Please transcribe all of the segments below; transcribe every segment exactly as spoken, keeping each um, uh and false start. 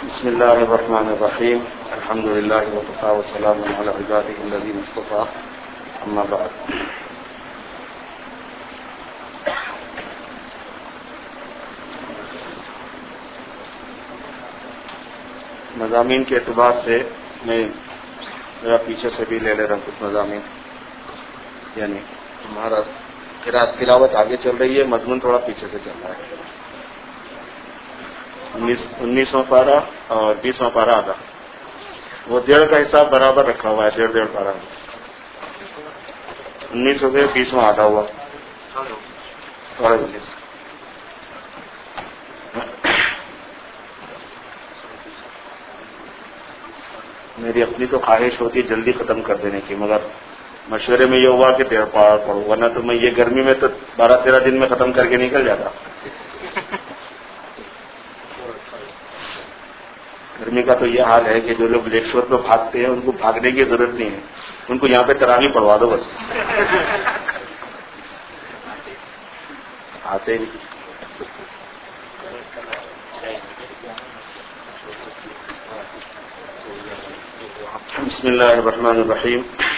بسم الله الرحمن الرحيم الحمد لله وكفى وسلام على عباده الذين اصطفى اما بعد. مضامین کے اعتبار سے میں ذرا پیچھے سے بھی لے لے رہا ہوں کچھ مضامین، یعنی ہمارا قرأت تلاوت آگے چل رہی ہے، مضمون تھوڑا پیچھے سے چل رہا ہے. انیسواں پارہ اور بیسواں پارہ آدھا، وہ ڈیڑھ کا حساب برابر رکھا ہوا ہے، ڈیڑھ ڈیڑھ پارہ انیس ہو گئے، بیسواں آدھا ہوا تھوڑا انیس. میری اپنی تو خواہش ہوتی ہے جلدی ختم کر دینے کی، مگر مشورے میں یہ ہوا کہ ڈیڑھ پارہ پڑھوں، ورنہ تو میں یہ گرمی میں تو بارہ تیرہ دن میں ختم کر کے نکل جاتا. گرمی کا تو یہ حال ہے کہ جو لوگ لیک شور پہ بھاگتے ہیں ان کو بھاگنے کی ضرورت نہیں ہے، ان کو یہاں پہ تراویح پڑھوا دو بس. آتے ہی بسم اللہ الرحمن الرحیم.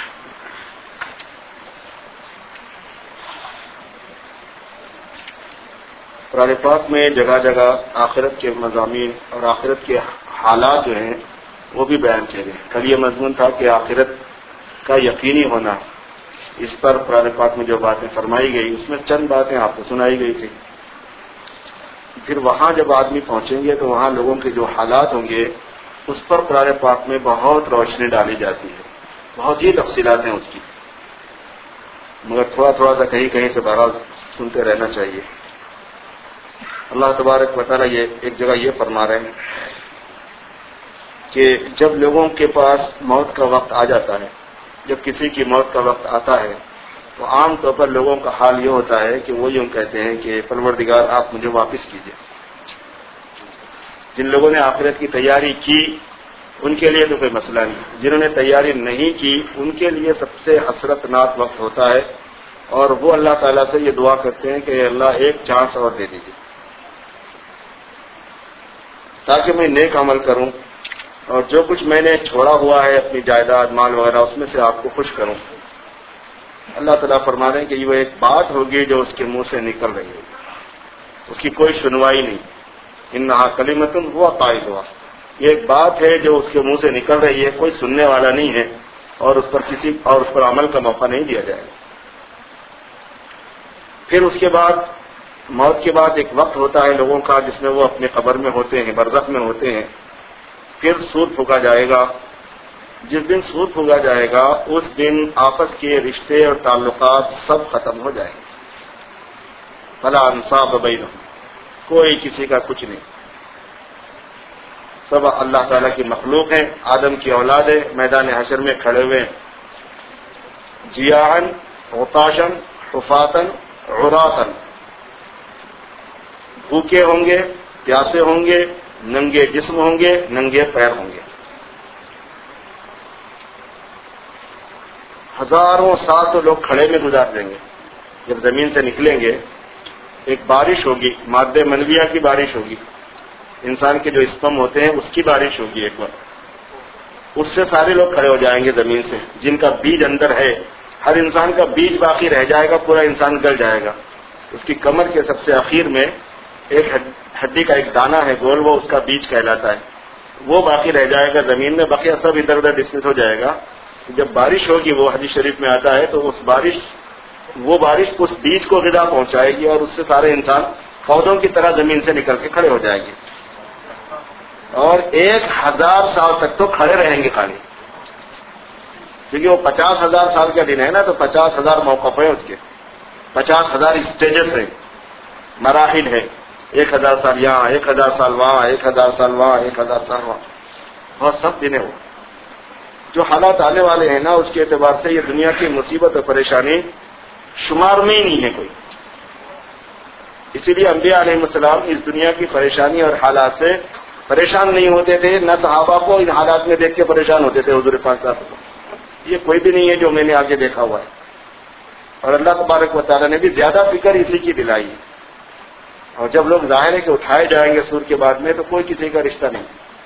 قرآن پاک میں جگہ جگہ آخرت کے مضامین اور آخرت کے حالات جو ہیں وہ بھی بیان کیے گئے. کل یہ مضمون تھا کہ آخرت کا یقینی ہونا، اس پر قرآن پاک میں جو باتیں فرمائی گئی اس میں چند باتیں آپ کو سنائی گئی تھی. پھر وہاں جب آدمی پہنچیں گے تو وہاں لوگوں کے جو حالات ہوں گے اس پر قرآن پاک میں بہت روشنی ڈالی جاتی ہے، بہت ہی تفصیلات ہیں اس کی، مگر تھوڑا تھوڑا سا کہیں کہیں سے بہرحال سنتے رہنا چاہیے. اللہ تبارک و تعالیٰ یہ ایک جگہ یہ فرما رہے ہیں کہ جب لوگوں کے پاس موت کا وقت آ جاتا ہے، جب کسی کی موت کا وقت آتا ہے تو عام طور پر لوگوں کا حال یہ ہوتا ہے کہ وہ یوں کہتے ہیں کہ پروردگار آپ مجھے واپس کیجیے. جن لوگوں نے آخرت کی تیاری کی ان کے لیے تو کوئی مسئلہ نہیں، جنہوں نے تیاری نہیں کی ان کے لیے سب سے حسرت ناک وقت ہوتا ہے، اور وہ اللہ تعالیٰ سے یہ دعا کرتے ہیں کہ اللہ ایک چانس اور دے دیجیے تاکہ میں نیک عمل کروں اور جو کچھ میں نے چھوڑا ہوا ہے اپنی جائیداد مال وغیرہ اس میں سے آپ کو خوش کروں. اللہ تعالیٰ فرما رہے ہیں کہ یہ وہ ایک بات ہوگی جو اس کے منہ سے نکل رہی ہوگی، اس کی کوئی سنوائی نہیں. انہا کلمۃ ہوا قائلها، یہ ایک بات ہے جو اس کے منہ سے نکل رہی ہے، کوئی سننے والا نہیں ہے اور اس پر کسی اور اس پر عمل کا موقع نہیں دیا جائے گا. پھر اس کے بعد موت کے بعد ایک وقت ہوتا ہے لوگوں کا جس میں وہ اپنے قبر میں ہوتے ہیں، برزخ میں ہوتے ہیں. پھر سور پھونکا جائے گا. جس دن سور پھونکا جائے گا اس دن آپس کے رشتے اور تعلقات سب ختم ہو جائیں گے. فلا انصاب بینہم، کوئی کسی کا کچھ نہیں، سب اللہ تعالیٰ کی مخلوق ہیں، آدم کی اولاد ہے، میدان حشر میں کھڑے ہوئے جیاعن عطاشن حفاتن عراتن، بھوکے ہوں گے، پیاسے ہوں گے، ننگے جسم ہوں گے، ننگے پیر ہوں گے. ہزاروں سال تو لوگ کھڑے میں گزار دیں گے. جب زمین سے نکلیں گے ایک بارش ہوگی، مادہ منویہ کی بارش ہوگی، انسان کے جو اسپم ہوتے ہیں اس کی بارش ہوگی. ایک بار اس سے سارے لوگ کھڑے ہو جائیں گے زمین سے، جن کا بیج اندر ہے. ہر انسان کا بیج باقی رہ جائے گا، پورا انسان گل جائے گا. اس کی کمر کے سب سے اخیر میں ایک ہڈی کا ایک دانہ ہے گول، وہ اس کا بیج کہلاتا ہے، وہ باقی رہ جائے گا زمین میں، بقیہ سب ادھر ادھر ڈسمس ہو جائے گا. جب بارش ہوگی، وہ حدیث شریف میں آتا ہے، تو اس بارش وہ بارش اس بیج کو غذا پہنچائے گی اور اس سے سارے انسان پودوں کی طرح زمین سے نکل کے کھڑے ہو جائیں گے. اور ایک ہزار سال تک تو کھڑے رہیں گے خالی، کیونکہ وہ پچاس ہزار سال کا دن ہے نا، تو پچاس ہزار موقف ہیں اس کے، پچاس ہزار اسٹیجز ہیں، مراحل ہے. ایک ہزار سال یہاں، ایک ہزار سال وہاں، ایک ہزار سال وہاں، ایک ہزار سال وہاں، بہت سخت دن ہے. وہ جو حالات آنے والے ہیں نا اس کے اعتبار سے یہ دنیا کی مصیبت اور پریشانی شمار میں ہی نہیں ہے کوئی. اسی لیے انبیاء علیہ السلام اس دنیا کی پریشانی اور حالات سے پریشان نہیں ہوتے تھے، نہ صحابہ کو ان حالات میں دیکھ کے پریشان ہوتے تھے. حضور پاک صلی اللہ علیہ وسلم یہ کوئی بھی نہیں ہے جو میں نے آگے دیکھا ہوا ہے. اور اللہ تبارک و تعالیٰ نے بھی زیادہ فکر اسی کی دلائی ہے. اور جب لوگ ظاہر ہے کہ اٹھائے جائیں گے سور کے بعد میں تو کوئی کسی کا رشتہ نہیں.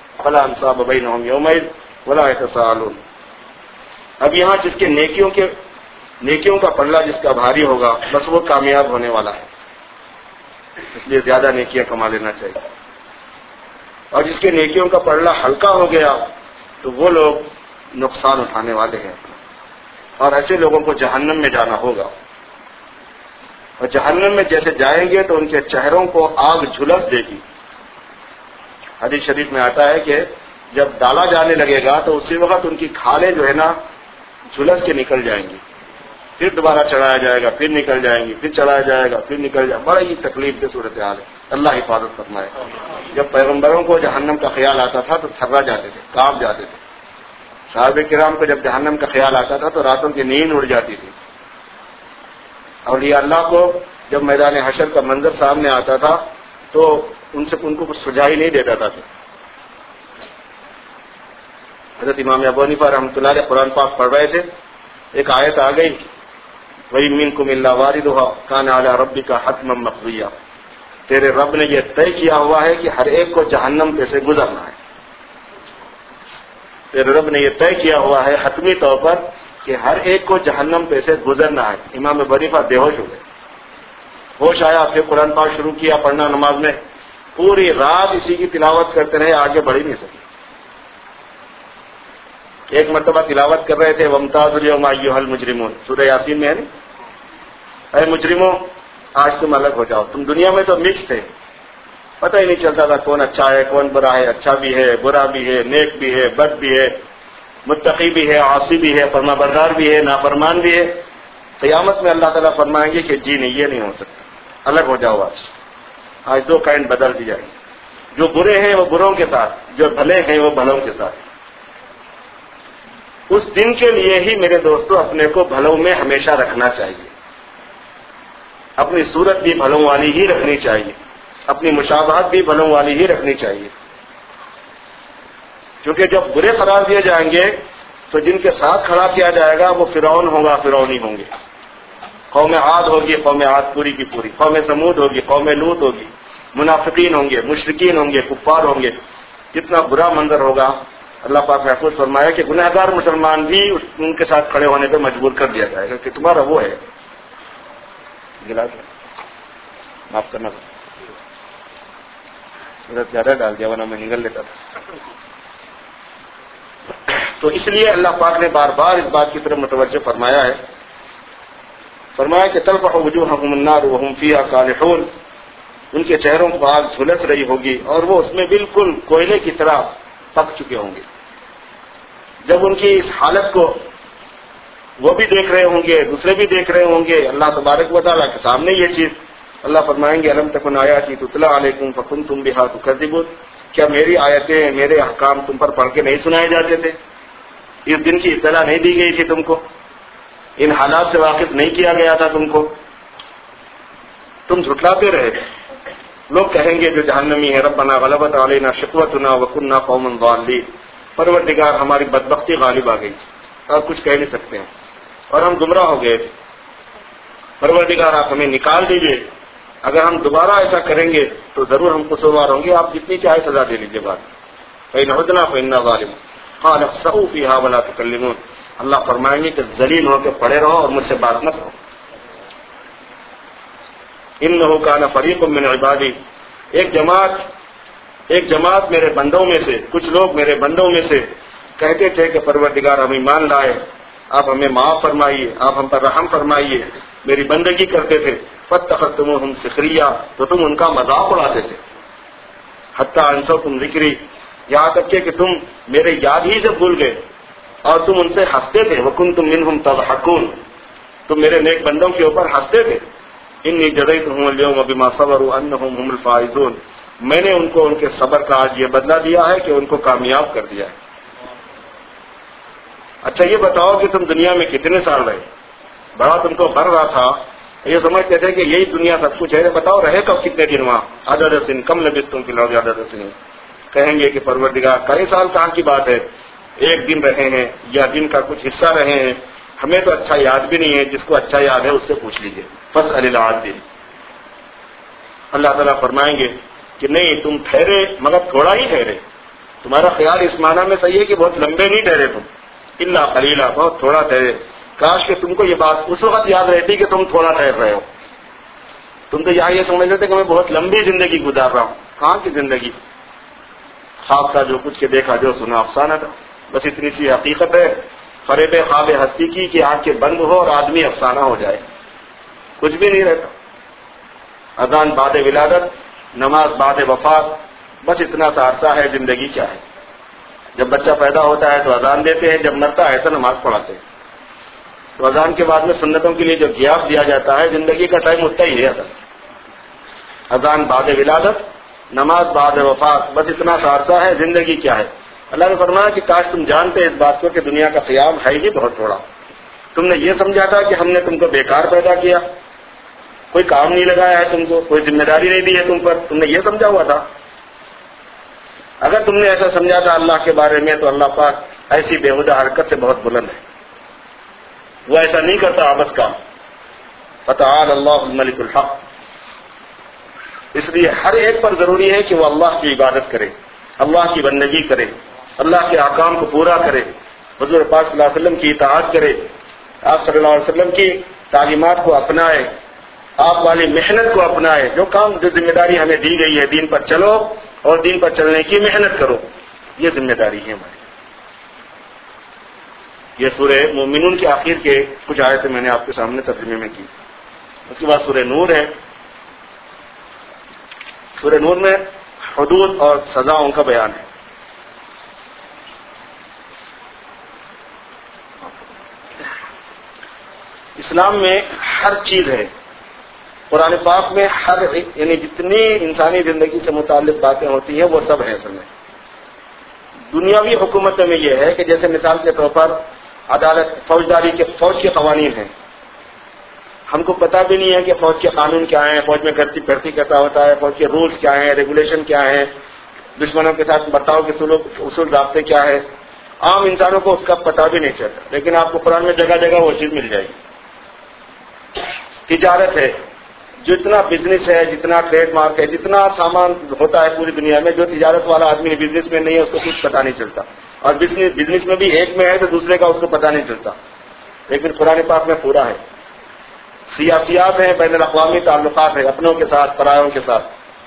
فلا انصاب بینہم یومئذ ولا یتساءلون. اب یہاں جس کے نیکیوں کے نیکیوں کا پلڑا جس کا بھاری ہوگا بس وہ کامیاب ہونے والا ہے، اس لیے زیادہ نیکیاں کما لینا چاہیے. اور جس کے نیکیوں کا پلڑا ہلکا ہو گیا تو وہ لوگ نقصان اٹھانے والے ہیں، اور ایسے لوگوں کو جہنم میں جانا ہوگا. اور جہنم میں جیسے جائیں گے تو ان کے چہروں کو آگ جھلس دے گی. حدیث شریف میں آتا ہے کہ جب ڈالا جانے لگے گا تو اسی وقت ان کی کھالیں جو ہے نا جھلس کے نکل جائیں گی، پھر دوبارہ چڑھایا جائے گا، پھر نکل جائیں گی، پھر چڑھایا جائے گا، پھر نکل جائے گا. بڑا ہی تکلیف دہ صورتحال ہے، اللہ حفاظت فرمائے. جب پیغمبروں کو جہنم کا خیال آتا تھا تو تھرا جاتے تھے، کانپ جاتے تھے. صحابہ کرام کو جب جہنم کا خیال آتا تھا تو راتوں کی نیند اڑ جاتی تھی. اولیاء اللہ کو جب میدان حشر کا منظر سامنے آتا تھا تو ان سے ان کو کچھ سجائی نہیں دیتا تھا. حضرت امام ابو حنیفہ رحمۃ اللہ علیہ قرآن پاک پڑھ رہے تھے، ایک آیت آ گئی وَإِن مِّنكُمْ إِلَّا وَارِدُهَا كَانَ عَلَىٰ رَبِّكَ حَتْمًا مَّقْضِيًّا. تیرے رب نے یہ طے کیا ہوا ہے کہ ہر ایک کو جہنم پہ سے گزرنا ہے. تیرے رب نے یہ طے کیا ہوا ہے حتمی طور پر کہ ہر ایک کو جہنم پہ سے گزرنا ہے. امام ابو حنیفہ بے ہوش ہو گئے. ہوش آیا پھر قرآن پاک شروع کیا پڑھنا نماز میں، پوری رات اسی کی تلاوت کرتے رہے، آگے بڑھ ہی نہیں سکے. ایک مرتبہ تلاوت کر رہے تھے وَامْتَازُوا الْيَوْمَ أَيُّهَا الْمُجْرِمُونَ، سورہ یاسین میں ہے نا، اے مجرموں آج تم الگ ہو جاؤ. تم دنیا میں تو مکس تھے، پتہ ہی نہیں چلتا تھا کون اچھا ہے کون برا ہے، اچھا بھی ہے برا بھی ہے، نیک بھی ہے بد بھی ہے، متقی بھی ہے عاصی بھی ہے، فرما بردار بھی ہے نافرمان بھی ہے. قیامت میں اللہ تعالیٰ فرمائیں گے کہ جی نہیں یہ نہیں ہو سکتا، الگ ہو جاؤ. آج آج دو کائن بدل دی جائیں گے، جو برے ہیں وہ بروں کے ساتھ، جو بھلے ہیں وہ بھلوں کے ساتھ. اس دن کے لیے ہی میرے دوستو اپنے کو بھلوں میں ہمیشہ رکھنا چاہیے، اپنی صورت بھی بھلوں والی ہی رکھنی چاہیے، اپنی مشابہت بھی بھلوں والی ہی رکھنی چاہیے. کیونکہ جب برے قرار دیے جائیں گے تو جن کے ساتھ کھڑا کیا جائے گا وہ فرعون ہوگا، فرعونی ہوں گے. قوم عاد ہوگی، قوم عاد پوری کی پوری، قوم سمود ہوگی، قوم لوط ہوگی، منافقین ہوں گے، مشرکین ہوں گے، کفار ہوں گے. کتنا برا منظر ہوگا. اللہ پاک محفوظ فرمایا کہ گناہ گار مسلمان بھی ان کے ساتھ کھڑے ہونے پہ مجبور کر دیا جائے گا کہ تمہارا وہ ہے. گلاس معاف کرنا زیادہ ڈال دیا ورنہ میں نگل لیتا تھا. تو اس لیے اللہ پاک نے بار بار اس بات کی طرف متوجہ فرمایا ہے، فرمایا کہ تلفح وجوہہم النار وہم فیہا کالحون. ان کے چہروں کو آگ جھلس رہی ہوگی اور وہ اس میں بالکل کوئلے کی طرح پک چکے ہوں گے. جب ان کی اس حالت کو وہ بھی دیکھ رہے ہوں گے، دوسرے بھی دیکھ رہے ہوں گے، اللہ تبارک و تعالیٰ کے سامنے یہ چیز، اللہ فرمائیں گے الم تکن آیاتی تتلی علیکم فکنتم بہا تکذبون. کیا میری آیتیں میرے احکام تم پر پڑھ کے نہیں سنائے جاتے تھے؟ اس دن کی اطلاع نہیں دی گئی تھی تم کو؟ ان حالات سے واقف نہیں کیا گیا تھا تم کو؟ تم جھٹلاتے رہے. لوگ کہیں گے جو جہنمی ہے ربنا غلبت علینا شقوتنا وکنا قوما ضالین، پروردگار ہماری بدبختی غالب آ گئی، آپ کچھ کہہ نہیں سکتے ہیں اور ہم گمراہ ہو گئے تھے، پروردگار آپ ہمیں نکال دیجئے. اگر ہم دوبارہ ایسا کریں گے تو ضرور ہم قصوروار ہوں گے، آپ جتنی چاہے سزا دے لیجیے. بات فإن عدنا فإنا ظالمون قال اخسئوا فيها ولا تكلمون. اللہ فرمائیں گے کہ ذلیل ہو کے پڑے رہو اور مجھ سے بات نہ کرو. انه كان فريق من عبادي، ایک جماعت ایک جماعت میرے بندوں میں سے، کچھ لوگ میرے بندوں میں سے کہتے تھے کہ پروردگار ہم ایمان لائے، آپ ہمیں معاف فرمائیے، آپ ہم پر رحم فرمائیے، میری بندگی کرتے تھے. فاتخذتموهم سخریا، تو تم ان کا مذاق اڑاتے تھے. حتی انسوکم ذکری، یہاں تک کہ تم میرے یاد ہی سے بھول گئے اور تم ان سے ہنستے تھے. وکنتم منهم تضحکون، تم میرے نیک بندوں کے اوپر ہنستے تھے. انی جزیتهم اليوم بما صبروا انهم هم الفائزون، میں نے ان کو ان کے صبر کا آج یہ بدلہ دیا ہے کہ ان کو کامیاب کر دیا ہے. اچھا یہ بتاؤ کہ تم دنیا میں کتنے سال رہے؟ بڑا تم کو بھر رہا تھا، یہ سمجھتے تھے کہ یہی دنیا سب کچھ ہے. بتاؤ رہے کب کتنے دن وہاں؟ عدد سن کم لبثتم فی الارض عدد سنین. کہیں گے کہ پروردگار کئی سال کہاں کی بات ہے، ایک دن رہے ہیں یا دن کا کچھ حصہ رہے ہیں، ہمیں تو اچھا یاد بھی نہیں ہے. جس کو اچھا یاد ہے اس سے پوچھ لیجئے. فاسأل العادل. اللہ تعالیٰ فرمائیں گے کہ نہیں تم ٹھہرے مگر تھوڑا ہی ٹھہرے. تمہارا خیال اس معنی میں صحیح ہے کہ بہت لمبے نہیں ٹھہرے تم، الا قلیلا، بہت تھوڑا ٹھہرے. کاش کہ تم کو یہ بات اس وقت یاد رہتی کہ تم تھوڑا ٹھہر رہے ہو. تم تو یہاں یہ سمجھ لیتے کہ میں بہت لمبی زندگی گزار رہا ہوں. کہاں کی زندگی؟ خواب تھا جو کچھ کے دیکھا جو سنا افسانہ تھا. بس اتنی سی حقیقت ہے فریب خواب ہستی کی کہ آنکھیں بند ہو اور آدمی افسانہ ہو جائے، کچھ بھی نہیں رہتا. اذان بعد ولادت، نماز بعد وفات، بس اتنا سا عرصہ ہے. زندگی کیا ہے؟ جب بچہ پیدا ہوتا ہے تو اذان دیتے ہیں، جب مرتا ہے تو نماز پڑھاتے ہیں. تو اذان کے بعد میں سنتوں کے لیے جو غیاب دیا جاتا ہے، زندگی کا ٹائم اتنا ہی ہے. اصل اذان بعد ولادت، نماز بعد وفات، بس اتنا سا عرصہ ہے. زندگی کیا ہے؟ اللہ نے فرمایا کہ کاش تم جانتے اس بات کو کہ دنیا کا قیام ہے ہی بہت تھوڑا. تم نے یہ سمجھا تھا کہ ہم نے تم کو بیکار پیدا کیا، کوئی کام نہیں لگایا ہے تم کو، کوئی ذمہ داری نہیں دی ہے تم پر. تم نے یہ سمجھا ہوا تھا. اگر تم نے ایسا سمجھا تھا اللہ کے بارے میں تو اللہ پاک ایسی بےہودہ حرکت سے بہت بلند ہے. وہ ایسا نہیں کرتا آبس کام. فتعال اللہ الملک الحق. اس لیے ہر ایک پر ضروری ہے کہ وہ اللہ کی عبادت کرے، اللہ کی بندگی کرے، اللہ کے احکام کو پورا کرے، حضور پاک صلی اللہ علیہ وسلم کی اطاعت کرے، آپ صلی اللہ علیہ وسلم کی تعلیمات کو اپنائے، آپ والی محنت کو اپنائے. جو کام جو ذمہ داری ہمیں دی گئی ہے، دین پر چلو اور دین پر چلنے کی محنت کرو، یہ ذمہ داری ہے ہماری. یہ سورہ مومنون کے آخر کے کچھ آیتیں میں نے آپ کے سامنے ترجمے میں کی. اس کے بعد سورہ نور ہے. سورہ نور میں حدود اور سزاؤں کا بیان ہے. اسلام میں ہر چیز ہے. قرآن پاک میں ہر یعنی جتنی انسانی زندگی سے متعلق باتیں ہوتی ہیں وہ سب ہیں اصل میں. دنیاوی حکومتوں میں یہ ہے کہ جیسے مثال کے طور پر عدالت، فوجداری کے فوج کے قوانین ہیں. ہم کو پتہ بھی نہیں ہے کہ فوج کے قانون کیا ہیں، فوج میں بھرتی بھرتی کیسا ہوتا ہے، فوج کے رولز کیا ہیں، ریگولیشن کیا ہیں، دشمنوں کے ساتھ برتاؤ کے اصول ضابطے کیا ہے. عام انسانوں کو اس کا پتہ بھی نہیں چلتا، لیکن آپ کو قرآن میں جگہ جگہ وہ چیز مل جائے گی. تجارت ہے، جتنا بزنس ہے، جتنا ٹریڈ مارک ہے، جتنا سامان ہوتا ہے پوری دنیا میں، جو تجارت والا آدمی بزنس میں نہیں ہے اس کو کچھ پتہ نہیں چلتا. اور بزنس بزنس میں بھی ایک میں ہے تو دوسرے کا اس کو پتہ نہیں چلتا. لیکن قرآن پاک میں پورا ہے. سیاسیات ہیں، بین الاقوامی تعلقات ہیں، اپنوں کے ساتھ، پرایوں کے ساتھ.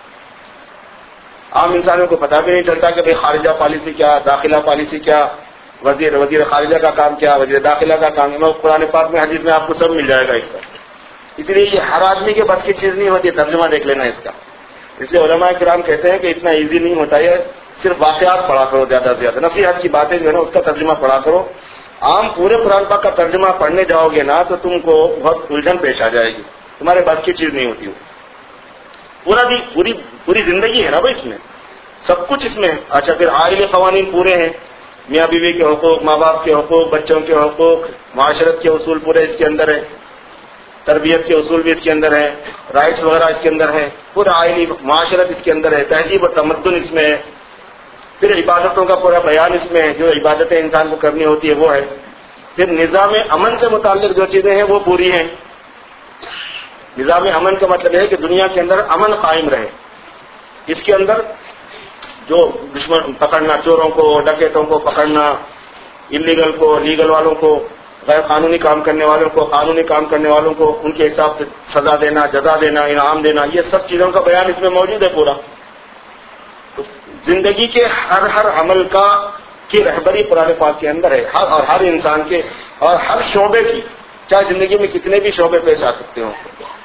عام انسانوں کو پتہ بھی نہیں چلتا کہ بھئی خارجہ پالیسی کیا، داخلہ پالیسی کیا، وزیر وزیر خارجہ کا کام کیا، وزیر داخلہ کا کام کیا. قرآن پاک میں حدیث میں آپ کو سب مل جائے گا اس کا. اس لیے یہ ہر آدمی کے بس کی چیز نہیں ہوتی. ترجمہ دیکھ لینا اس کا. اس لیے علماء کرام کہتے ہیں کہ اتنا ایزی نہیں ہوتا ہے. صرف واقعات پڑھا کرو زیادہ سے زیادہ، نصیحت کی باتیں جو ہے نا اس کا ترجمہ پڑھا کرو. عام پورے قرآن پاک کا ترجمہ پڑھنے جاؤ گے نا تو تم کو بہت الجھن پیش آ جائے گی. تمہارے بس کی چیز نہیں ہوتی. پورا دی پوری پوری زندگی ہے نا بھائی اس میں، سب کچھ اس میں. اچھا پھر آئلی قوانین پورے ہیں، میاں بیوی کے حقوق، ماں باپ کے حقوق، بچوں کے حقوق، معاشرت کے اصول پورے اس کے اندر ہیں، تربیت کے اصول بھی اس کے اندر ہیں، رائٹس وغیرہ اس کے اندر ہیں. پورا آئلی معاشرت اس کے اندر ہے، تہذیب و تمدن اس میں ہے. پھر عبادتوں کا پورا بیان اس میں ہے، جو عبادتیں انسان کو کرنی ہوتی ہے وہ ہے. پھر نظام امن سے متعلق جو چیزیں ہیں وہ پوری ہیں. نظام امن کا مطلب ہے کہ دنیا کے اندر امن قائم رہے. اس کے اندر جو دشمن پکڑنا، چوروں کو، ڈکیتوں کو پکڑنا، انلیگل کو، لیگل والوں کو، غیر قانونی کام کرنے والوں کو، قانونی کام کرنے والوں کو ان کے حساب سے سزا دینا، جزا دینا، انعام دینا، یہ سب چیزوں کا بیان اس میں موجود ہے پورا. تو زندگی کے ہر ہر عمل کا کی رہبری قرآن پاک کے اندر ہے. ہر اور ہر انسان کے اور ہر شعبے کی، چاہے زندگی میں کتنے بھی شعبے پیش آ سکتے ہوں.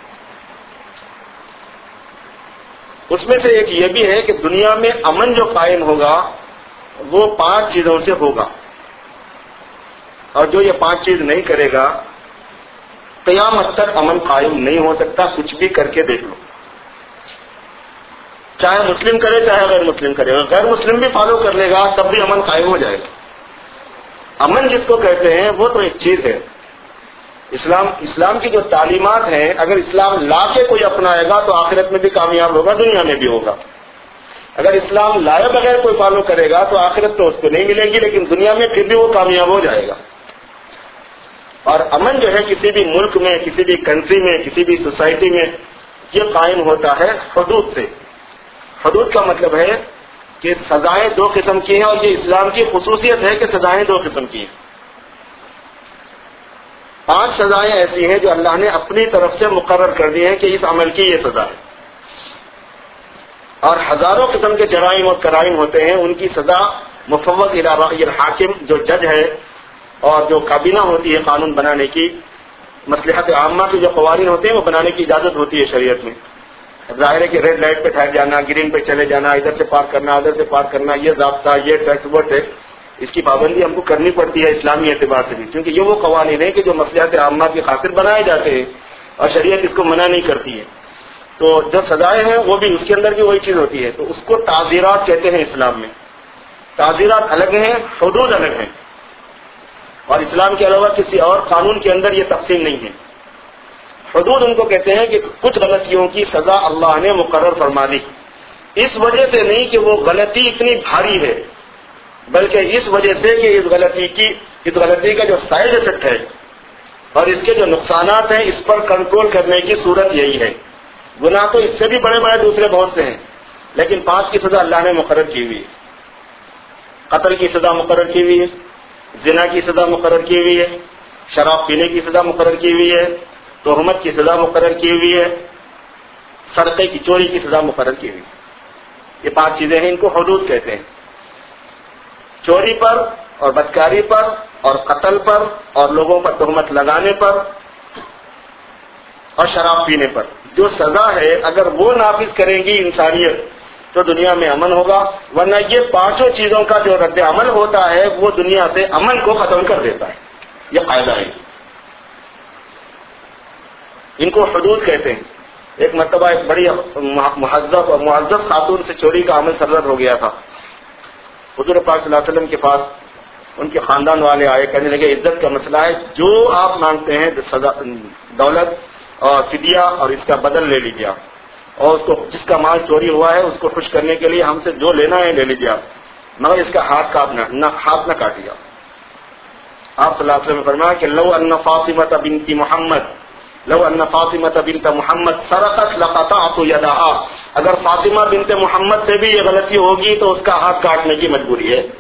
اس میں سے ایک یہ بھی ہے کہ دنیا میں امن جو قائم ہوگا وہ پانچ چیزوں سے ہوگا، اور جو یہ پانچ چیز نہیں کرے گا قیامت تک امن قائم نہیں ہو سکتا. کچھ بھی کر کے دیکھ لو، چاہے مسلم کرے چاہے غیر مسلم کرے، غیر مسلم بھی فالو کر لے گا تب بھی امن قائم ہو جائے گا. امن جس کو کہتے ہیں وہ تو ایک چیز ہے. اسلام اسلام کی جو تعلیمات ہیں اگر اسلام لا کے کوئی اپنائے گا تو آخرت میں بھی کامیاب ہوگا، دنیا میں بھی ہوگا. اگر اسلام لائے بغیر کوئی فالو کرے گا تو آخرت تو اس کو نہیں ملے گی، لیکن دنیا میں پھر بھی وہ کامیاب ہو جائے گا. اور امن جو ہے کسی بھی ملک میں، کسی بھی کنٹری میں، کسی بھی سوسائٹی میں یہ قائم ہوتا ہے حدود سے. حدود کا مطلب ہے کہ سزائیں دو قسم کی ہیں، اور یہ اسلام کی خصوصیت ہے کہ سزائیں دو قسم کی ہیں۔ پانچ سزائیں ایسی ہیں جو اللہ نے اپنی طرف سے مقرر کر دی ہیں کہ اس عمل کی یہ سزا ہے، اور ہزاروں قسم کے جرائم اور کرائم ہوتے ہیں، ان کی سزا مفوض الی رأی الحاکم، جو جج ہے اور جو کابینہ ہوتی ہے قانون بنانے کی، مصلحت عامہ کے جو قوانین ہوتے ہیں وہ بنانے کی اجازت ہوتی ہے شریعت میں۔ ظاہر ہے کہ ریڈ لائٹ پہ ٹھہر جانا، گرین پہ چلے جانا، ادھر سے پار کرنا ادھر سے پار کرنا، یہ ضابطہ، یہ ٹیکس وہ ٹیکس، اس کی پابندی ہم کو کرنی پڑتی ہے اسلامی اعتبار سے بھی، کیونکہ یہ وہ قوانین ہیں کہ جو مصلحت عامہ کی خاطر بنائے جاتے ہیں اور شریعت اس کو منع نہیں کرتی ہے۔ تو جو سزائیں ہیں وہ بھی اس کے اندر بھی وہی چیز ہوتی ہے، تو اس کو تعزیرات کہتے ہیں اسلام میں۔ تعزیرات الگ ہیں، حدود الگ ہیں، اور اسلام کے علاوہ کسی اور قانون کے اندر یہ تقسیم نہیں ہے۔ حدود ان کو کہتے ہیں کہ کچھ غلطیوں کی سزا اللہ نے مقرر فرما دی، اس وجہ سے نہیں کہ وہ غلطی اتنی بھاری ہے، بلکہ اس وجہ سے کہ اس غلطی کی اس غلطی کا جو سائیڈ افیکٹ ہے اور اس کے جو نقصانات ہیں اس پر کنٹرول کرنے کی صورت یہی ہے۔ گناہ تو اس سے بھی بڑے بڑے دوسرے بہت سے ہیں، لیکن پانچ کی سزا اللہ نے مقرر کی ہوئی ہے۔ قتل کی سزا مقرر کی ہوئی ہے، زنا کی سزا مقرر کی ہوئی ہے، شراب پینے کی سزا مقرر کی ہوئی ہے، تہمت کی سزا مقرر کی ہوئی ہے، سرقے کی چوری کی سزا مقرر کی ہوئی ہے۔ یہ پانچ چیزیں ہیں، ان کو حدود کہتے ہیں۔ چوری پر اور بدکاری پر اور قتل پر اور لوگوں پر تہمت لگانے پر اور شراب پینے پر جو سزا ہے، اگر وہ نافذ کریں گی انسانیت تو دنیا میں امن ہوگا، ورنہ یہ پانچوں چیزوں کا جو رد عمل ہوتا ہے وہ دنیا سے امن کو ختم کر دیتا ہے۔ یہ قاعدہ ہے، ان کو حدود کہتے ہیں۔ ایک مرتبہ ایک بڑی مہذب اور معزز خاتون سے چوری کا عمل سرزد ہو گیا تھا۔ حضور پاک صلی اللہ علیہ وسلم کے پاس ان کے خاندان والے آئے، کہنے لگے عزت کا مسئلہ ہے، جو آپ مانگتے ہیں دولت اور فدیہ اور اس کا بدل لے لیجیے آپ، اور اس کو جس کا مال چوری ہوا ہے اس کو خوش کرنے کے لیے ہم سے جو لینا ہے لے لیجیے آپ، مگر اس کا ہاتھ کاٹنا نہ ہاتھ نہ کاٹیے۔ آپ صلی اللہ علیہ وسلم نے فرمایا کہ لو ان فاطمہ بنت محمد لو ان فاطمہ بنت محمد سرقت لقطعت یدها، اگر فاطمہ بنت محمد سے بھی یہ غلطی ہوگی تو اس کا ہاتھ کاٹنے کی مجبوری ہے۔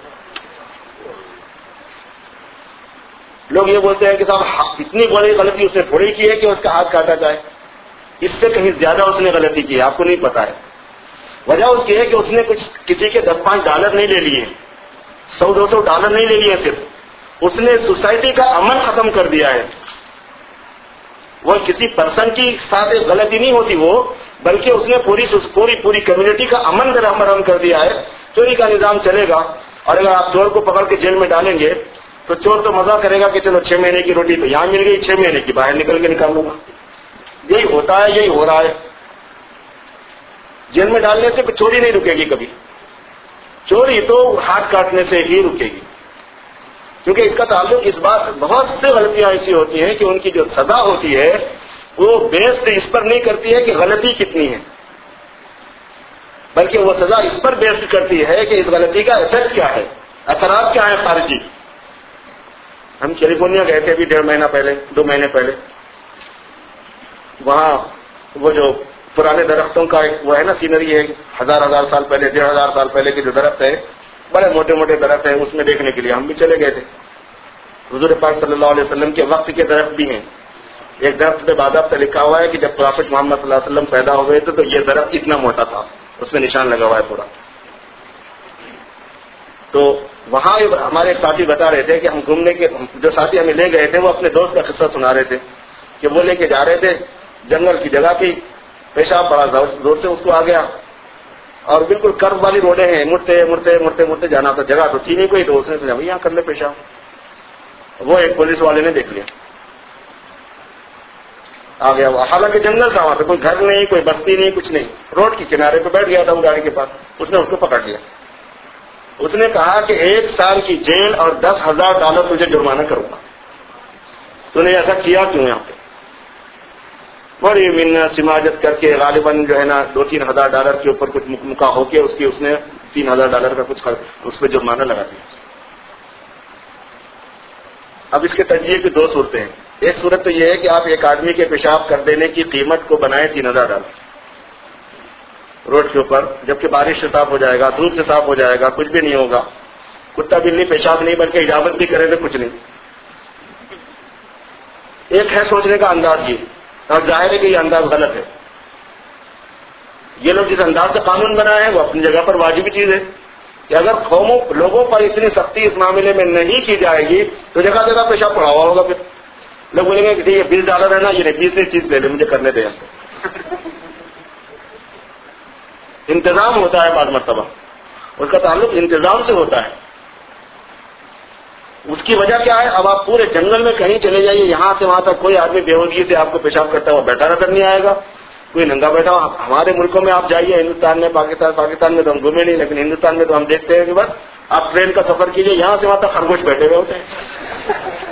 لوگ یہ بولتے ہیں کہ صاحب اتنی بڑی غلطی اس نے تھوڑی کی ہے کہ اس کا ہاتھ کاٹا جائے، اس سے کہیں زیادہ اس نے غلطی کی ہے، آپ کو نہیں پتا ہے۔ وجہ اس کی ہے کہ اس نے کچھ کسی کے دس پانچ ڈالر نہیں لے لیے، سو دو سو ڈالر نہیں لے لیے، صرف اس نے سوسائٹی کا امن ختم کر دیا ہے۔ وہ کسی پرسن کی ساتھ غلطی نہیں ہوتی وہ، بلکہ اس نے پوری پوری پوری کمیونٹی کا امن درہم کر دیا ہے۔ چوری کا نظام چلے گا، اور اگر آپ چور کو پکڑ کے جیل میں ڈالیں گے تو چور تو مزہ کرے گا کہ چلو چھ مہینے کی روٹی تو یہاں مل گئی، چھ مہینے کی باہر نکل کے نکالوں گا۔ یہی ہوتا ہے، یہی ہو رہا ہے۔ جیل میں ڈالنے سے چوری نہیں رکے گی کبھی، چوری تو ہاتھ کاٹنے سے ہی رکے گی، کیونکہ اس کا تعلق اس بات بہت سے غلطیاں ایسی ہوتی ہیں کہ ان کی جو سزا ہوتی ہے وہ بیسڈ اس پر نہیں کرتی ہے کہ غلطی کتنی ہے، بلکہ وہ سزا اس پر بیسڈ کرتی ہے کہ اس غلطی کا افیکٹ کیا ہے، اثرات کیا ہیں خارجی۔ ہم کیلیفورنیا گئے تھے ابھی ڈیڑھ مہینہ پہلے دو مہینے پہلے، وہاں وہ جو پرانے درختوں کا ایک وہ ہے نا سینری ہے، ہزار ہزار سال پہلے ڈیڑھ ہزار سال پہلے کے جو درخت ہے، بڑے موٹے موٹے درخت ہیں، اس میں دیکھنے کے لیے ہم بھی چلے گئے تھے۔ حضور پاک صلی اللہ علیہ وسلم کے وقت کے درخت بھی ہیں۔ ایک درخت پہ باضابطہ لکھا ہوا ہے کہ جب پرافٹ محمد صلی اللہ علیہ وسلم پیدا ہوئے تھے تو یہ درخت اتنا موٹا تھا، اس میں نشان لگا ہوا ہے پورا۔ تو وہاں ہمارے ایک ساتھی بتا رہے تھے کہ ہم گھومنے کے جو ساتھی ہمیں لے گئے تھے وہ اپنے دوست کا قصہ سنا رہے تھے کہ وہ لے کے جا رہے تھے جنگل کی جگہ پہ، پیشاب بڑا زور سے اس کو آ گیا، اور بالکل کرو والی روڈیں ہیں، مڑتے مڑتے مڑتے مڑتے جانا تھا، جگہ تو تھی نہیں کوئی، تو اس نے سوچا یہاں کر لے پیشاب۔ وہ ایک پولیس والے نے دیکھ لیا، آ گیا وہ، حالانکہ جنگل تھا، وہاں پہ کوئی گھر نہیں، کوئی بستی نہیں، کچھ نہیں، روڈ کے کنارے پہ بیٹھ گیا تھا وہ گاڑی کے پاس۔ اس نے اس کو پکڑ لیا، اس نے کہا کہ ایک سال کی جیل اور دس ہزار ڈالر تجھے جرمانہ کروں گا، تو نے ایسا کیا کیوں؟ یہاں پہ بڑی منت سماجت کر کے غالباً جو ہے نا دو تین ہزار ڈالر کے اوپر کچھ مکا ہو کے اس کی اس نے تین ہزار ڈالر کا کچھ اس پہ جرمانہ لگا دیا۔ اب اس کے تجزیے کی دو صورتیں ہیں۔ ایک صورت تو یہ ہے کہ آپ ایک آدمی کے پیشاب کر دینے کی قیمت کو بنائیں تین ہزار ڈالر، روڈ کے اوپر، جبکہ بارش سے صاف ہو جائے گا، دھوپ سے صاف ہو جائے گا، کچھ بھی نہیں ہوگا، کتا بلی پیشاب نہیں بلکہ اجازت بھی کرے تو کچھ نہیں. ایک ہے سوچنے کا انداز یہ، اور ظاہر ہے کہ یہ انداز غلط ہے. یہ لوگ جس انداز سے قانون بنائے ہیں وہ اپنی جگہ پر واجبی چیز ہے کہ اگر قوموں لوگوں پر اتنی سختی اس معاملے میں نہیں کی جائے گی تو جگہ جگہ پیشاب پڑا ہوا ہوگا. پھر لوگ بولیں گے کہ ٹھیک ہے بیس ڈالر ہے نا، یہ بیس سے چیز لے لے، مجھے کرنے دیں. انتظام ہوتا ہے بعض مرتبہ، اس کا تعلق انتظام سے ہوتا ہے. اس کی وجہ کیا ہے؟ اب آپ پورے جنگل میں کہیں چلے جائیے، یہاں سے وہاں تک کوئی آدمی بے ہوگی سے آپ کو پیشاب کرتا ہوا بیٹھا نظر نہیں آئے گا، کوئی ننگا بیٹھا ہوا. ہمارے ملکوں میں آپ جائیے، ہندوستان میں، پاکستان پاکستان میں تو ہم گھومے نہیں، لیکن ہندوستان میں تو ہم دیکھتے ہیں کہ بس آپ ٹرین کا سفر کیجیے، یہاں سے وہاں تک خرگوش بیٹھے ہوئے ہوتے ہیں.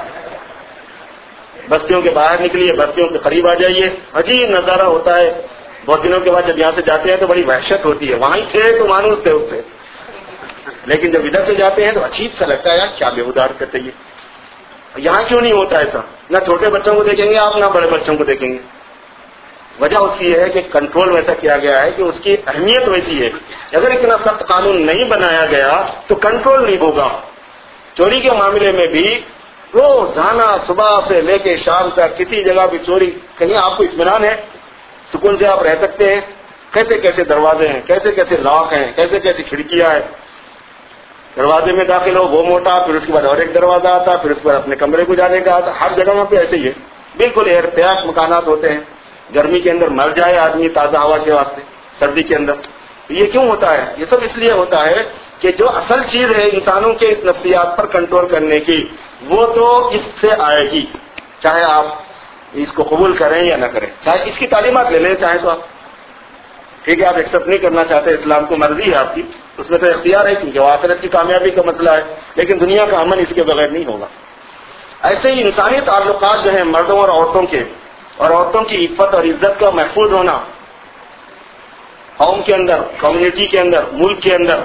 بستیوں کے باہر نکلیے، بستیوں کے قریب آ جائیے، عجیب نظارہ ہوتا ہے. بہت دنوں کے بعد جب یہاں سے جاتے ہیں تو بڑی وحشت ہوتی ہے. وہاں ہی تھے تو مانوس تھے اس سے، لیکن جب ادھر سے جاتے ہیں تو عجیب سا لگتا ہے، یار کیا بےہودہ حرکت ہے یہ. یہاں کیوں نہیں ہوتا ایسا؟ نہ چھوٹے بچوں کو دیکھیں گے آپ، نہ بڑے بچوں کو دیکھیں گے. وجہ اس کی یہ ہے کہ کنٹرول ویسا کیا گیا ہے کہ اس کی اہمیت ویسی ہے. اگر اتنا سخت قانون نہیں بنایا گیا تو کنٹرول نہیں ہوگا. چوری کے معاملے میں بھی روزانہ صبح سے لے کے شام تک کسی جگہ بھی چوری، کہیں آپ کو اطمینان ہے؟ سکون سے آپ رہ سکتے ہیں؟ کیسے کیسے دروازے ہیں، کیسے کیسے لاک ہیں، کیسے کیسے کھڑکیاں ہیں. دروازے میں داخل ہو وہ موٹا، پھر اس کے بعد اور ایک دروازہ آتا، پھر اس کے بعد اپنے کمرے کو جانے کا آتا. ہر جگہ پہ ایسے ہی ہے، بالکل احتیاط مکانات ہوتے ہیں. گرمی کے اندر مر جائے آدمی تازہ ہوا کے واسطے، سردی کے اندر. یہ کیوں ہوتا ہے؟ یہ سب اس لیے ہوتا ہے کہ جو اصل چیز ہے انسانوں کے اس نفسیات پر کنٹرول کرنے کی، وہ تو اس سے آئے گی، چاہے آپ اس کو قبول کریں یا نہ کریں. چاہے اس کی تعلیمات لے لیں، چاہے تو آپ ٹھیک ہے آپ ایکسپٹ نہیں کرنا چاہتے اسلام کو، مرضی ہے آپ کی، اس میں تو اختیار ہے کیونکہ وہ آخرت کی کامیابی کا مسئلہ ہے. لیکن دنیا کا امن اس کے بغیر نہیں ہوگا. ایسے ہی انسانی تعلقات جو ہیں مردوں اور عورتوں کے، اور عورتوں کی عفت اور عزت کا محفوظ ہونا قوم کے اندر، کمیونٹی کے اندر، ملک کے اندر.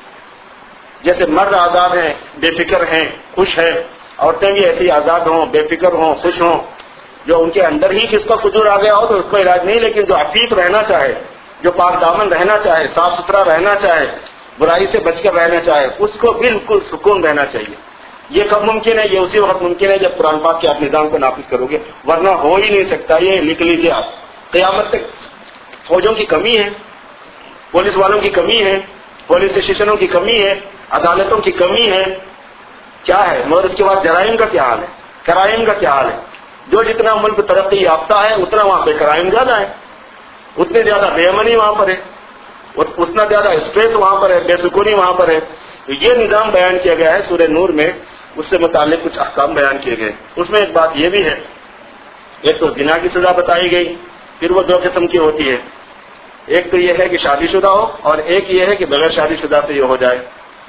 جیسے مرد آزاد ہیں، بے فکر ہیں، خوش ہیں، عورتیں بھی ایسی آزاد ہوں، بے فکر ہوں، خوش ہوں. جو ان کے اندر ہی کس کا فجور آ گیا ہو تو اس کو علاج نہیں، لیکن جو عفیف رہنا چاہے، جو پاک دامن رہنا چاہے، صاف ستھرا رہنا چاہے، برائی سے بچ کر رہنا چاہے، اس کو بالکل سکون رہنا چاہیے. یہ کب ممکن ہے؟ یہ اسی وقت ممکن ہے جب قرآن پاک کے آپ نظام کو نافذ کرو گے، ورنہ ہو ہی نہیں سکتا. یہ لکھ لیجیے آپ، قیامت تک فوجوں کی کمی ہے، پولیس والوں کی کمی ہے، پولیس اسٹیشنوں کی کمی ہے، عدالتوں کی کمی ہے. کیا ہے؟ مگر اس کے بعد جرائم کا کیا حال ہے، کرائم کا کیا حال ہے؟ جو جتنا ملک ترقی یافتہ ہے اتنا وہاں پہ کرائم زیادہ ہے، اتنی زیادہ بے امنی وہاں پر ہے، اتنا زیادہ اسٹریس وہاں پر ہے، بے سکونی وہاں پر ہے. تو یہ نظام بیان کیا گیا ہے سورہ نور میں، اس سے متعلق کچھ احکام بیان کیے گئے. اس میں ایک بات یہ بھی ہے، ایک تو زنا کی سزا بتائی گئی، پھر وہ دو قسم کی ہوتی ہے. ایک تو یہ ہے کہ شادی شدہ ہو، اور ایک یہ ہے کہ بغیر شادی شدہ سے یہ ہو جائے.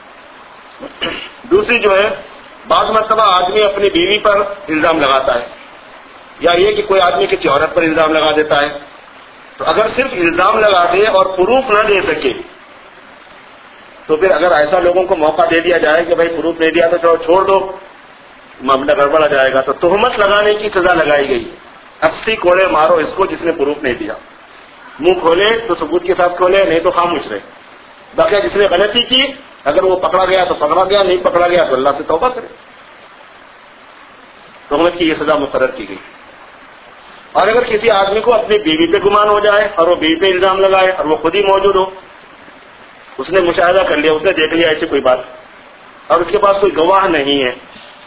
دوسری جو ہے، بعض مرتبہ آدمی اپنی بیوی پر الزام لگاتا ہے، یا یہ کہ کوئی آدمی کسی عورت پر الزام لگا دیتا ہے. تو اگر صرف الزام لگا دے اور پروف نہ دے سکے تو پھر اگر ایسا لوگوں کو موقع دے دیا جائے کہ بھائی پروف نہیں دیا تو چلو چھوڑ دو، معاملہ گڑبڑ آ جائے گا، تو تہمت لگانے کی سزا لگائی گئی. اسی کوڑے مارو اس کو جس نے پروف نہیں دیا. منہ کھولے تو ثبوت کے ساتھ کھولے، نہیں تو خاموش رہے. باقی جس نے غلطی کی اگر وہ پکڑا گیا تو پکڑا گیا، نہیں پکڑا گیا تو اللہ سے توبہ کرے. تہمت کی یہ سزا مقرر کی گئی. اور اگر کسی آدمی کو اپنی بیوی پہ گمان ہو جائے اور وہ بیوی پہ الزام لگائے اور وہ خود ہی موجود ہو، اس نے مشاہدہ کر لیا، اس نے دیکھ لیا ایسی کوئی بات، اور اس کے پاس کوئی گواہ نہیں ہے،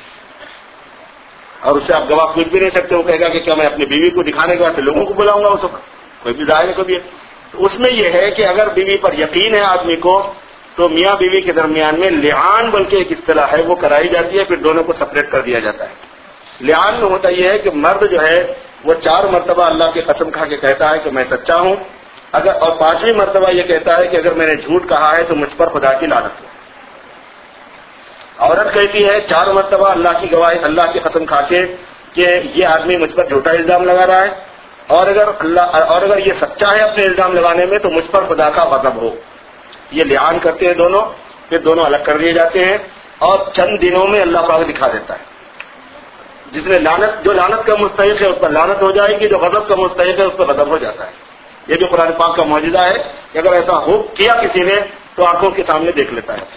اور اس سے آپ گواہ پوچھ بھی نہیں سکتے، وہ کہے گا کہ کیا میں اپنی بیوی کو دکھانے کے بعد لوگوں کو بلاؤں گا اس وقت، کوئی بھی ظاہر ہے کوئی بھی ہے. تو اس میں یہ ہے کہ اگر بیوی پر یقین ہے آدمی کو تو میاں بیوی کے درمیان میں لعان بلکہ ایک اصطلاح ہے وہ کرائی جاتی ہے، پھر دونوں کو سپریٹ کر دیا جاتا ہے. لعان میں ہوتا یہ ہے کہ مرد جو ہے وہ چار مرتبہ اللہ کی قسم کھا کے کہتا ہے کہ میں سچا ہوں، اگر اور پانچویں مرتبہ یہ کہتا ہے کہ اگر میں نے جھوٹ کہا ہے تو مجھ پر خدا کی لعنت ہو. عورت کہتی ہے چار مرتبہ اللہ کی گواہی، اللہ کی قسم کھا کے کہ یہ آدمی مجھ پر جھوٹا الزام لگا رہا ہے، اور اگر اللہ اور اگر یہ سچا ہے اپنے الزام لگانے میں تو مجھ پر خدا کا غضب ہو. یہ لعان کرتے ہیں دونوں، پھر دونوں الگ کر دیے جاتے ہیں، اور چند دنوں میں اللہ پاک دکھا دیتا ہے. جس نے لعنت جو لعنت کا مستحق ہے اس پر لعنت ہو جائے گی، جو غضب کا مستحق ہے اس پر غضب ہو جاتا ہے. یہ جو قرآن پاک کا معجزہ ہے کہ اگر ایسا ہو کیا کسی نے تو آنکھوں کے سامنے دیکھ لیتا ہے.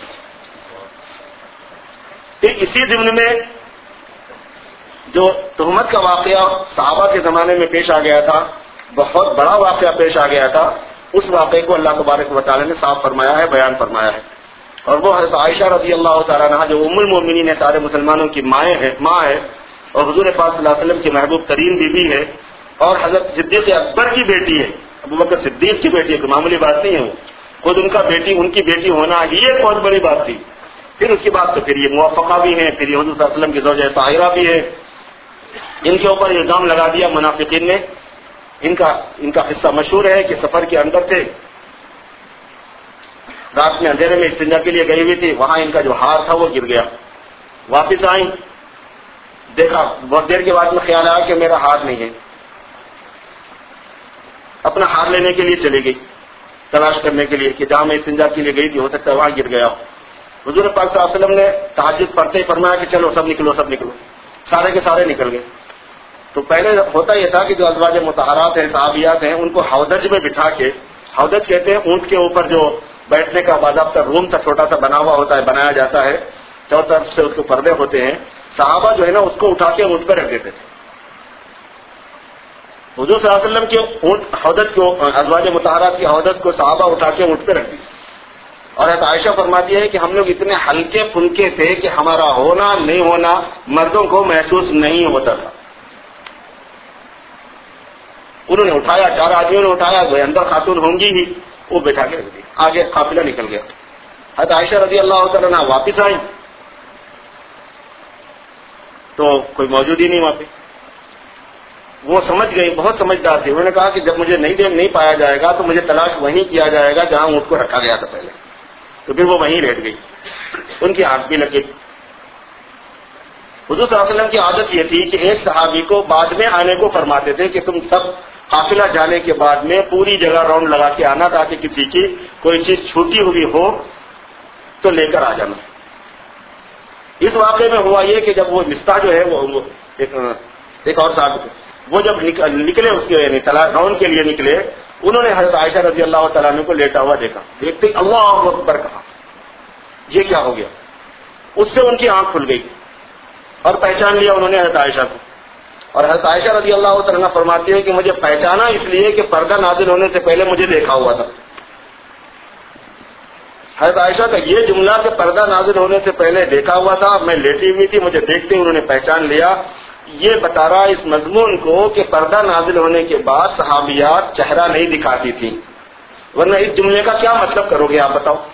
پھر اسی ضمن میں جو تہمت کا واقعہ صحابہ کے زمانے میں پیش آ گیا تھا، بہت بڑا واقعہ پیش آ گیا تھا، اس واقعے کو اللہ تبارک و تعالیٰ نے صاف فرمایا ہے، بیان فرمایا ہے. اور وہ حضرت عائشہ رضی اللہ تعالیٰ عنہا جو ام المومنین ہے، سارے مسلمانوں کی ماں ہے ماں ہے اور حضور پاک صلی اللہ علیہ وسلم کی محبوب ترین بیوی ہے، اور حضرت صدیق اکبر کی بیٹی ہے، ابو بکر صدیق کی بیٹی ہے، کوئی معمولی بات نہیں ہے. وہ خود ان کا بیٹی ان کی بیٹی ہونا ہی ایک بہت بڑی بات تھی. پھر اس کے بعد تو پھر یہ موافقہ بھی ہیں، پھر یہ حضور صلی اللہ علیہ وسلم کی زوجہ طاہرہ بھی ہے. ان کے اوپر الزام لگا دیا منافقین نے. ان کا ان کا قصہ مشہور ہے کہ سفر کے اندر تھے، رات میں اندھیرے میں استنجا کے لیے گئی ہوئی تھی، وہاں ان کا جو ہار تھا وہ گر گیا. واپس آئیں، دیکھا بہت دیر کے بعد میں خیال آیا کہ میرا ہار نہیں ہے. اپنا ہار لینے کے لیے چلی گئی، تلاش کرنے کے لیے کہ جہاں میں استنجا کے لیے گئی تھی ہو سکتا ہے وہاں گر گیا. حضور پاک صلی اللہ علیہ وسلم نے تہجد پڑھتے ہی فرمایا کہ چلو سب نکلو سب نکلو. سارے کے سارے نکل گئے. تو پہلے ہوتا یہ تھا کہ جو ازواج مطہرات ہیں، صحابیات ہیں، ان کو ہودج میں بٹھا کے، ہودج کہتے ہیں اونٹ کے اوپر جو بیٹھنے کا باضابطہ روم سا چھوٹا سا بنا ہوا ہوتا ہے، بنایا جاتا ہے، چاروں طرف سے اس کے پردے ہوتے ہیں. صحابہ جو ہے نا اس کو اٹھا کے اونٹ پہ رکھ دیتے تھے. حضور صلی اللہ علیہ وسلم کے اونٹ ہودج کو، ازواج مطہرات کی ہودج کو صحابہ اٹھا کے اونٹ پہ رکھ دی. اور حضرت عائشہ فرماتی ہے کہ ہم لوگ اتنے ہلکے پھلکے تھے کہ ہمارا ہونا نہیں ہونا مردوں کو محسوس نہیں ہوتا تھا. انہوں نے اٹھایا، چار آدمیوں نے اٹھایا، وہ اندر خاتون ہوں گی ہی، وہ بیٹھا کے رکھ دی. آگے قافلہ نکل گیا. حضرت عائشہ رضی اللہ تعالیٰ عنہا واپس آئی تو کوئی موجود ہی نہیں وہاں پہ. وہ سمجھ گئی، بہت سمجھدار تھی. انہوں نے کہا کہ جب مجھے نہیں دے نہیں پایا جائے گا تو مجھے تلاش وہیں کیا جائے گا جہاں اونٹ کو رکھا گیا تھا پہلے. تو پھر وہ وہیں بیٹھ گئی. ان کی آنکھ بھی لگ گئی. حضور صلی اللہ علیہ وسلم کی عادت یہ تھی کہ ایک صحابی کو بعد میں آنے کو فرماتے تھے کہ تم سب قافلہ جانے کے بعد میں پوری جگہ راؤنڈ لگا کے آنا تاکہ کسی کی کوئی چیز چھوٹی ہوئی ہو تو لے کر آ جانا. اس واقعے میں ہوا یہ کہ جب وہ مستہ جو ہے وہ ایک, ایک اور صاحب وہ جب نکلے اس کے یعنی راؤنڈ کے لیے نکلے، انہوں نے حضرت عائشہ رضی اللہ تعالیٰ عنہ کو لیٹا ہوا دیکھا. دیکھتے ہی اللہ اکبر کہا، یہ کیا ہو گیا؟ اس سے ان کی آنکھ کھل گئی اور پہچان لیا انہوں نے حضرت عائشہ کو. اور حضرت عائشہ رضی اللہ تعالیٰ فرماتی ہے کہ مجھے پہچانا اس لیے کہ پردہ نازل ہونے سے پہلے مجھے دیکھا ہوا تھا. حضرت عائشہ کا یہ جملہ کہ پردہ نازل ہونے سے پہلے دیکھا ہوا تھا، میں لیٹی ہوئی تھی، مجھے دیکھتے انہوں نے پہچان لیا، یہ بتا رہا اس مضمون کو کہ پردہ نازل ہونے کے بعد صحابیات چہرہ نہیں دکھاتی تھیں. ورنہ اس جملے کا کیا مطلب کرو گے آپ بتاؤ؟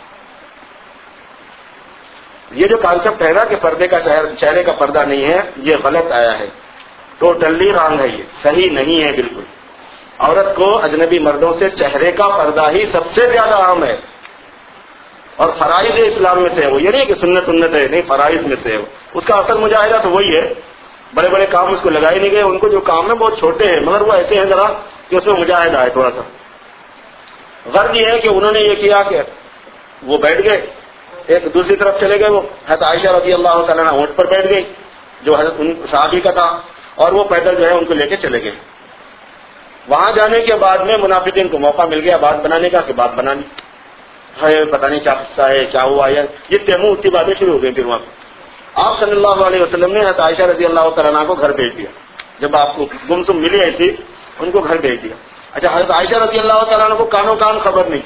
یہ جو کانسیپٹ ہے نا کہ پردے کا چہرے کا پردہ نہیں ہے، یہ غلط آیا ہے، ٹوٹلی رانگ ہے، یہ صحیح نہیں ہے بالکل. عورت کو اجنبی مردوں سے چہرے کا پردہ ہی سب سے زیادہ عام ہے اور فرائض اسلام میں سے ہے وہ. یہ نہیں کہ سنت سنت ہے، نہیں، فرائض میں سے ہے. اس کا اصل مجاہدہ تو وہی ہے. بڑے بڑے کام اس کو لگائے نہیں گئے، ان کو جو کام ہے بہت چھوٹے ہیں مگر وہ ایسے ہیں ذرا کہ اس میں مجاہدہ ہے تھوڑا سا. غرض یہ ہے کہ انہوں نے یہ کیا کہ وہ بیٹھ گئے، ایک دوسری طرف چلے گئے. وہ حضرت عائشہ رضی اللہ تعالیٰ عنہ اونٹ پر بیٹھ گئی جو حضرت ان صحابی کا تھا، اور وہ پیدل جو ہے ان کو لے کے چلے گئے. وہاں جانے کے بعد میں منافقین کو موقع مل گیا بات بنانے کا کہ بات بنانی ہے، پتہ نہیں کیا قصہ ہے، کیا ہوا ہے، یہ تیمو اتنی باتیں شروع ہو گئی. پھر وہاں آپ صلی اللہ علیہ وسلم نے حضرت عائشہ رضی اللہ تعالیٰ عنہ کو گھر بھیج دیا. جب آپ کو گم سم ملی ایسی ان کو گھر بھیج دیا. اچھا، حضرت عائشہ رضی اللہ تعالیٰ عنہ کو کانوں کان خبر نہیں.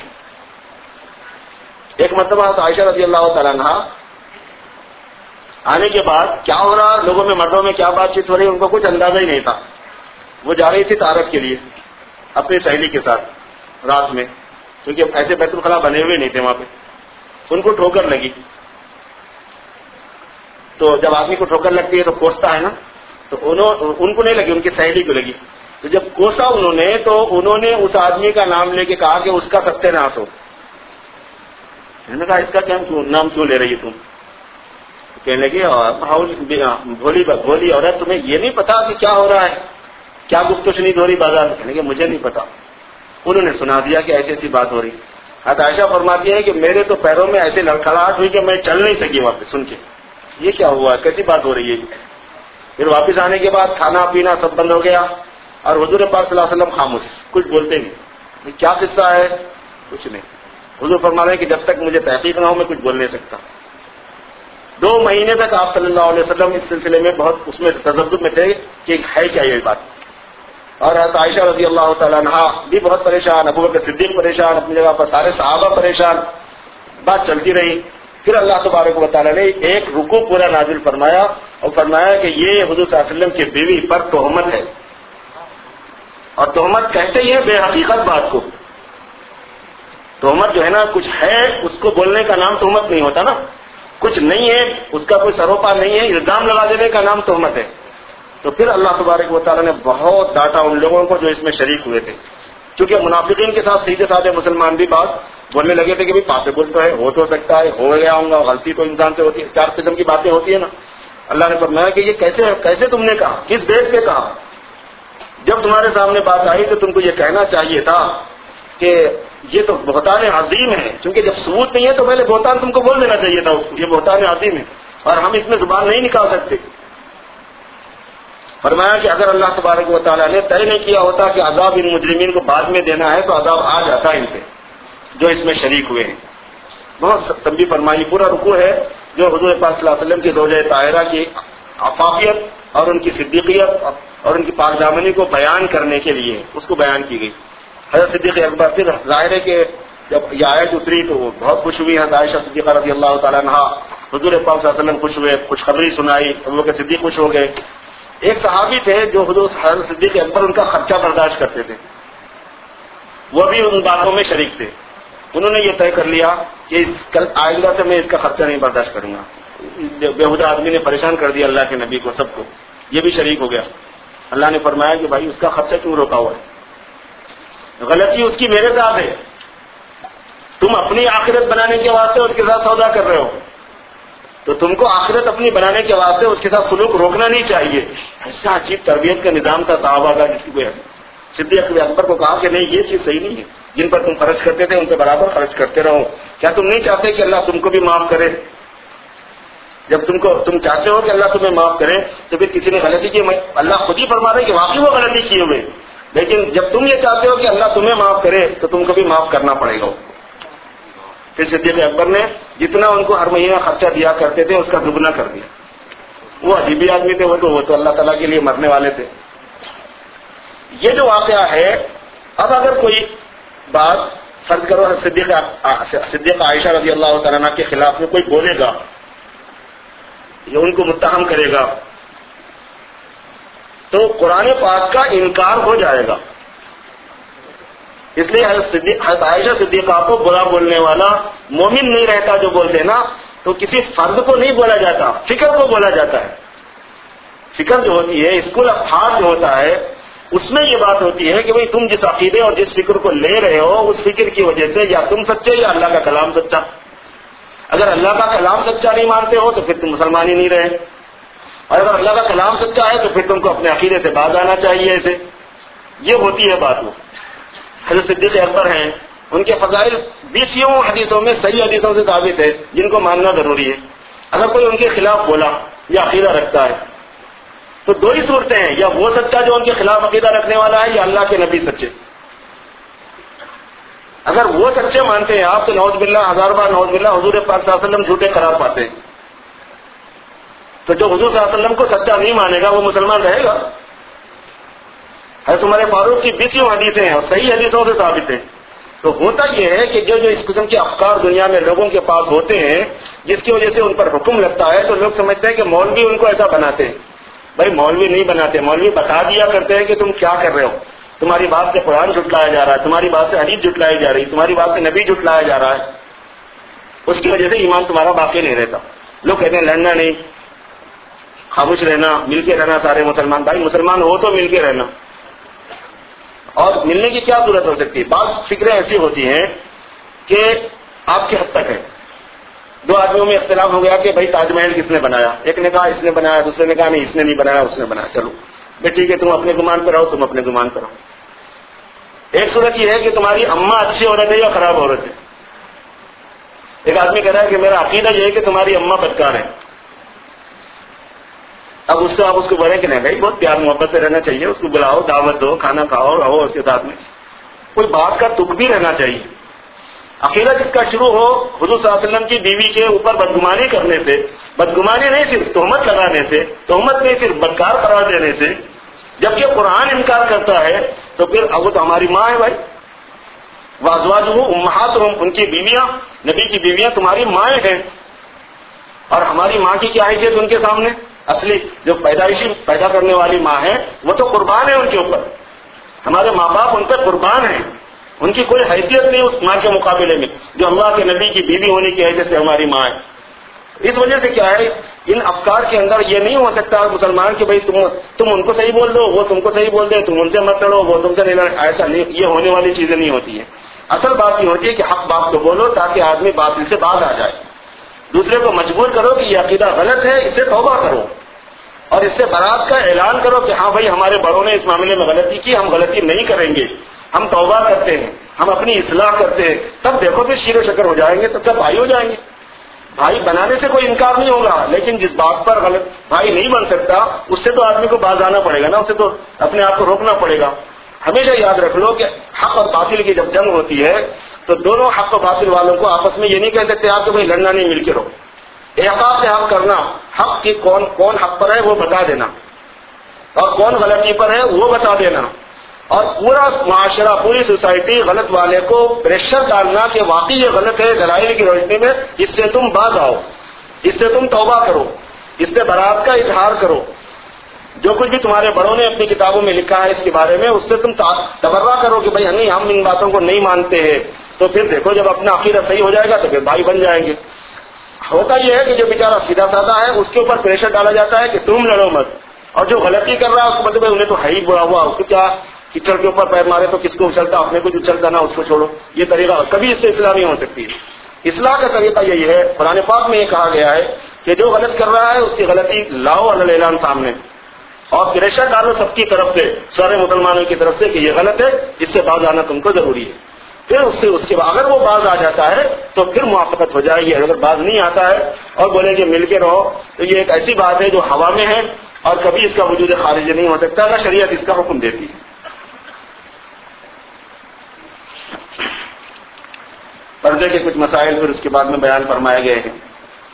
ایک مرتبہ حضرت عائشہ رضی اللہ تعالیٰ عنہ آنے کے بعد کیا ہو رہا، لوگوں میں مردوں میں کیا بات چیت ہو رہی، ان کو کچھ اندازہ ہی نہیں تھا. وہ جا رہی تھی طارق کے لیے اپنی سہیلی کے ساتھ رات میں، کیونکہ ایسے بیت الخلاء بنے ہوئے نہیں تھے وہاں پہ. ان کو ٹھوکر لگی. تو جب آدمی کو ٹھوکر لگتی ہے تو کوستا ہے نا، تو انہوں ان کو نہیں لگی، ان کی سہیلی کو لگی. تو جب کوسا انہوں نے تو انہوں نے اس آدمی کا نام لے کے کہا کہ اس کا ستیہ ناش ہو. میں نے کہا اس کا کیا نام کیوں لے رہی تم؟ کہنے لگی بھولی بھولی عورت، تمہیں یہ نہیں پتا کہ کیا ہو رہا ہے، کیا گفتگو سنی ہو رہی بازار میں؟ کہنے لگے مجھے نہیں پتا. انہوں نے سنا دیا کہ ایسی ایسی بات ہو رہی. حضرت عائشہ فرماتی ہے کہ میرے تو پیروں میں ایسے لڑکھڑاہٹ ہوئی کہ میں چل نہیں سکی وہاں پہ سن کے یہ کیا ہوا، کیسی بات ہو رہی ہے. پھر واپس آنے کے بعد کھانا پینا سب بند ہو گیا اور حضور پاک صلی اللہ علیہ وسلم خاموش، کچھ بولتے نہیں. کیا قصہ ہے؟ کچھ نہیں. حضور فرما رہے ہیں کہ جب تک مجھے تحقیق نہ ہو میں کچھ بول نہیں سکتا. دو مہینے تک آپ صلی اللہ علیہ وسلم اس سلسلے میں بہت اس میں تذبذب میں تھے کہ ہے کیا یہ بات. اور حضرت عائشہ رضی اللہ تعالیٰ عنہا بھی بہت پریشان، ابو بکر صدیق پریشان، اپنی جگہ پر سارے صحابہ پریشان. بات چلتی رہی. پھر اللہ تبارک و تعالیٰ نے ایک رکوع پورا نازل فرمایا اور فرمایا کہ یہ حضور صلی اللہ علیہ وسلم کی بیوی پر تہمت ہے. اور تہمت کہتے ہی ہے بے حقیقت بات کو. تہمت جو ہے نا کچھ ہے اس کو بولنے کا نام تہمت نہیں ہوتا نا. کچھ نہیں ہے اس کا کوئی سروپا نہیں ہے، الزام لگا دینے کا نام تہمت ہے. تو پھر اللہ تبارک و تعالیٰ نے بہت ڈانٹا ان لوگوں کو جو اس میں شریک ہوئے تھے. کیونکہ منافقین کے ساتھ سیدھے سادھے مسلمان بھی بات بولنے لگے تھے کہ پاسبل تو ہے، ہو تو سکتا ہے، ہو گیا ہوں گا، غلطی تو انسان سے ہوتی ہے. چار قسم کی باتیں ہوتی ہیں نا. اللہ نے فرمایا کہ یہ کیسے کیسے تم نے کہا، کس بیس پہ کہا؟ جب تمہارے سامنے بات آئی تو تم کو یہ کہنا چاہیے تھا کہ یہ تو بہتان عظیم ہے. کیونکہ جب ثبوت نہیں ہے تو پہلے بہتان تم کو بول دینا چاہیے تھا یہ بہتان عظیم ہے اور ہم اس میں زبان نہیں نکال سکتے. فرمایا کہ اگر اللہ تبارک و تعالیٰ نے طے نہیں کیا ہوتا کہ عذاب ان مجرمین کو بعد میں دینا ہے تو عذاب آ جاتا ان پہ جو اس میں شریک ہوئے ہیں. بہت تنبیہ فرمائی. پورا رکوع ہے جو حضور پاک صلی اللہ علیہ وسلم کی زوجہ طاہرہ کی عفافیت اور ان کی صدیقیت اور ان کی پاک دامنی کو بیان کرنے کے لیے اس کو بیان کی گئی. حضرت صدیق اکبر پھر ظاہر ہے کہ جب یہ آیت اتری تو وہ بہت خوش ہوئی. حضرت عائشہ صدیقہ رضی اللہ تعالیٰ عنہا حضور پاک صلی اللہ علیہ وسلم خوش ہوئے، خوشخبری سنائی، ابو بکر صدیق خوش ہو گئے. ایک صحابی تھے جو حضور حضرت صدیق اکبر ان کا خرچہ برداشت کرتے تھے، وہ بھی ان باتوں میں شریک تھے. انہوں نے یہ طے کر لیا کہ اس کل آئندہ سے میں اس کا خرچہ نہیں برداشت کروں گا. بےہودہ آدمی نے پریشان کر دیا اللہ کے نبی کو، سب کو. یہ بھی شریک ہو گیا. اللہ نے فرمایا کہ بھائی اس کا خرچہ کیوں روکا ہوا ہے؟ غلطی اس کی میرے ساتھ ہے. تم اپنی آخرت بنانے کے واسطے اس کے ساتھ سودا کر رہے ہو تو تم کو آخرت اپنی بنانے کے واسطے اس کے ساتھ سلوک روکنا نہیں چاہیے. ایسا عجیب تربیت کا نظام تھا صحابہ کا. جس کو صدیق اکبر کو کہا کہ نہیں یہ چیز صحیح نہیں ہے، جن پر تم خرچ کرتے تھے ان پہ برابر خرچ کرتے رہو. کیا تم نہیں چاہتے کہ اللہ تم کو بھی معاف کرے؟ جب تم کو تم چاہتے ہو کہ اللہ تمہیں معاف کرے تو پھر کسی نے غلطی کی، اللہ خود ہی فرما رہے کہ واقعی وہ غلطی کیے ہوئے، لیکن جب تم یہ چاہتے ہو کہ اللہ تمہیں معاف کرے تو تم کو بھی معاف کرنا پڑے گا. پھر صدیق اکبر نے جتنا ان کو ہر مہینہ خرچہ دیا کرتے تھے اس کا دگنا کر دیا. وہ عجیبی آدمی تھے، وہ تو وہ تو اللہ تعالیٰ کے لیے مرنے والے تھے. یہ جو واقعہ ہے، اب اگر کوئی بات فرض کرو صدیق صدیق عائشہ رضی اللہ تعالیٰ عنہ کے خلاف میں کوئی بولے گا یا ان کو متہم کرے گا تو قرآن پاک کا انکار ہو جائے گا. اس لیے حضرت عائشہ صدیقہ کو برا بولنے والا مومن نہیں رہتا. جو بولتے نا تو کسی فرد کو نہیں بولا جاتا، فکر کو بولا جاتا ہے. فکر جو ہوتی ہے، اسکول آف تھاٹ جو ہوتا ہے، اس میں یہ بات ہوتی ہے کہ بھئی تم جس عقیدے اور جس فکر کو لے رہے ہو اس فکر کی وجہ سے یا تم سچے یا اللہ کا کلام سچا. اگر اللہ کا کلام سچا نہیں مانتے ہو تو پھر تم مسلمان ہی نہیں رہے، اور اگر اللہ کا کلام سچا ہے تو پھر تم کو اپنے عقیدے سے باز آنا چاہیے. ایسے یہ ہوتی ہے بات. وہ حضرت صدیق اکبر ہیں، ان کے فضائل بیسوں حدیثوں میں صحیح حدیثوں سے ثابت ہے جن کو ماننا ضروری ہے. اگر کوئی ان کے خلاف بولا یا عقیدہ رکھتا ہے تو دو ہی صورتیں ہیں، یا وہ سچا جو ان کے خلاف عقیدہ رکھنے والا ہے یا اللہ کے نبی سچے. اگر وہ سچے مانتے ہیں آپ تو نعوذ باللہ ہزار بار نعوذ باللہ حضور پاک صلی اللہ علیہ وسلم جھوٹے قرار پاتے ہیں. تو جو حضور صلی اللہ علیہ وسلم کو سچا نہیں مانے گا وہ مسلمان رہے گا؟ حضرت عمر فاروق کی بیسوں حدیثیں ہیں اور صحیح حدیثوں سے ثابت ہیں. تو ہوتا یہ ہے کہ جو جو اس قسم کے افکار دنیا میں لوگوں کے پاس ہوتے ہیں جس کی وجہ سے ان پر حکم لگتا ہے تو لوگ سمجھتے ہیں کہ مولوی ان کو ایسا بناتے ہیں. بھائی مولوی نہیں بناتے، مولوی بتا دیا کرتے ہیں کہ تم کیا کر رہے ہو. تمہاری بات سے قرآن جھٹلایا جا رہا ہے، تمہاری بات سے حدیث جھٹلائی جا رہی، تمہاری بات سے نبی جھٹلایا جا رہا ہے. اس کی وجہ سے ایمان تمہارا باقی نہیں رہتا. لوگ کہتے ہیں لڑنا نہیں، خاموش رہنا، مل کے رہنا سارے مسلمان. بھائی مسلمان ہو تو مل کے رہنا، اور ملنے کی کیا ضرورت ہو سکتی ہے؟ بعض فکریں ایسی ہوتی ہیں کہ آپ کی حد تک ہے. دو آدمیوں میں اختلاف ہو گیا کہ بھائی تاج محل کس نے بنایا. ایک نے کہا اس نے بنایا، دوسرے نے کہا نہیں اس نے نہیں بنایا اس نے بنایا. چلو بھائی ٹھیک ہے، تم اپنے گمان پہ رہو، تم اپنے گمان پہ رہو. ایک صورت یہ ہے کہ تمہاری اماں اچھی عورت ہے یا خراب عورت ہے. ایک آدمی کہہ رہا ہے کہ میرا عقیدہ یہ ہے کہ تمہاری اماں بدکار ہے. اب اس سے آپ اس کو بولیں کہ نہیں بھائی بہت پیار محبت سے رہنا چاہیے، اس کو بلاؤ، دعوت دو، کھانا کھاؤ، رہو اس کے ساتھ میں. کوئی بات کا تک بھی رہنا چاہیے. عقیدہ جس کا شروع ہو حضور صلی اللہ علیہ وسلم کی بیوی کے اوپر بدگمانی کرنے سے، بدگمانی نہیں صرف تہمت لگانے سے، تہمت نہیں صرف بدکار قرار دینے سے، جبکہ قرآن انکار کرتا ہے تو پھر اب وہ تو ہماری ماں ہے بھائی. وازواجہ امہاتہم، ان کی بیویاں، نبی کی بیویاں تمہاری مائیں ہیں. اور ہماری ماں کی کیا حیثیت ان کے سامنے؟ اصلی جو پیدائشی پیدا کرنے والی ماں ہے وہ تو قربان ہے ان کے اوپر. ہمارے ماں باپ ان پہ قربان ہیں، ان کی کوئی حیثیت نہیں اس ماں کے مقابلے میں جو اللہ کے نبی کی بیوی ہونے کی حیثیت سے ہماری ماں ہے. اس وجہ سے کیا ہے، ان افکار کے اندر یہ نہیں ہو سکتا مسلمان کہ بھائی تم تم ان کو صحیح بول دو، وہ تم کو صحیح بول دے، تم ان سے مت لڑو، وہ تم سے نہیں لڑے. ایسا نہیں، یہ ہونے والی چیزیں نہیں ہوتی ہیں. اصل بات یہ ہوتی ہے کہ حق بات کو بولو تاکہ آدمی باطل سے باز آ جائے. دوسرے کو مجبور کرو کہ یہ عقیدہ غلط ہے، اس سے توبہ کرو اور اس سے برات کا اعلان کرو کہ ہاں بھائی ہمارے بڑوں نے اس معاملے میں غلطی کی، ہم غلطی نہیں کریں گے، ہم توبہ کرتے ہیں، ہم اپنی اصلاح کرتے ہیں. تب دیکھو پھر شیر و شکر ہو جائیں گے، تب سب بھائی ہو جائیں گے. بھائی بنانے سے کوئی انکار نہیں ہوگا، لیکن جس بات پر غلط بھائی نہیں بن سکتا اس سے تو آدمی کو باز آنا پڑے گا نا، اسے تو اپنے آپ کو روکنا پڑے گا. ہمیشہ یاد رکھ لو کہ حق اور باطل کی جب جنگ ہوتی ہے تو دونوں حق و باطل والوں کو آپس میں یہ نہیں کہہ سکتے آپ کہ بھائی لڑنا نہیں، مل کے رہو. احقاق سے حق کرنا، حق کی کون کون حق پر ہے وہ بتا دینا اور کون غلطی پر ہے وہ بتا دینا، اور پورا معاشرہ پوری سوسائٹی غلط والے کو پریشر ڈالنا کہ واقعی یہ غلط ہے دلائل کی روشنی میں، اس سے تم باز آؤ، اس سے تم توبہ کرو، اس سے برات کا اظہار کرو. جو کچھ بھی تمہارے بڑوں نے اپنی کتابوں میں لکھا ہے اس کے بارے میں اس سے تم تبرہ کرو کہ بھائی نہیں ہم ان باتوں کو نہیں مانتے ہیں. تو پھر دیکھو جب اپنا عقیدہ صحیح ہو جائے گا تو پھر بھائی بن جائیں گے. ہوتا یہ ہے کہ جو بیچارہ سیدھا سادہ ہے اس کے اوپر پریشر ڈالا جاتا ہے کہ تم لڑو مت، اور جو غلطی کر رہا ہے اس کو مطلب انہیں تو ہے ہی برا ہوا، اس کو کیا کچڑ کے اوپر پیر مارے تو کس کو اچھلتا، اپنے کو اچھلتا نہ اس کو چھوڑو. یہ طریقہ کبھی اس سے اصلاح نہیں ہو سکتی. اصلاح کا طریقہ یہی ہے، قرآن پاک میں یہ کہا گیا ہے کہ جو غلط کر رہا ہے اس کی غلطی لاؤ علی الاعلان سامنے اور پریشر ڈالو سب کی طرف سے، سارے مسلمانوں کی طرف سے کہ یہ غلط ہے، اس سے باز آنا تم کو ضروری ہے. پھر اس سے اس کے بعد اگر وہ باز آ جاتا ہے تو پھر موافقت ہو جائے گی. اگر باز نہیں آتا ہے اور بولے کہ مل کے رہو تو یہ ایک ایسی بات ہے جو ہوا میں ہے اور کبھی اس کا وجود خارج نہیں ہو سکتا نہ شریعت اس کا حکم دیتی ہے. پردے کے کچھ مسائل پھر اس کے بعد میں بیان فرمائے گئے ہیں.